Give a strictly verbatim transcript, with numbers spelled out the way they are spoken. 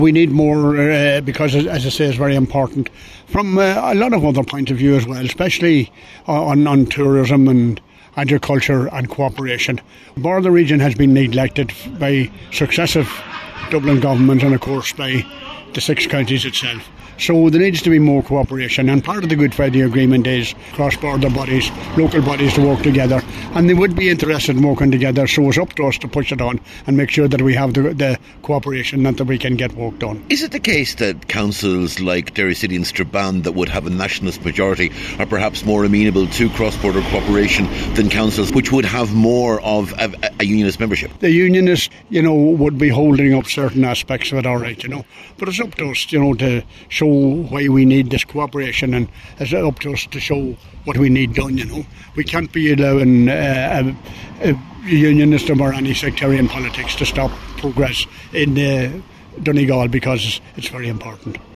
We need more uh, because, as I say, it's very important from uh, a lot of other points of view as well, especially on, on tourism and agriculture and cooperation. The Border region has been neglected by successive Dublin governments and, of course, by the six counties itself. So there needs to be more cooperation, and part of the Good Friday Agreement is cross-border bodies, local bodies to work together, and they would be interested in working together, so it's up to us to push it on and make sure that we have the, the cooperation and that we can get work done. Is it the case that councils like Derry City and Strabane that would have a nationalist majority are perhaps more amenable to cross-border cooperation than councils which would have more of a, a unionist membership? The unionists, you know, would be holding up certain aspects of it, all right, you know, but it's up to us, you know, to show why we need this cooperation, and it's up to us to show what we need done, you know. We can't be allowing uh, a, a unionism or any sectarian politics to stop progress in uh, Donegal, because it's very important.